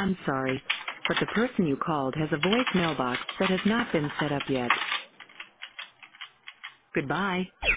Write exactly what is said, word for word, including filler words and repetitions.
I'm sorry, but the person you called has a voice mailbox that has not been set up yet. Goodbye.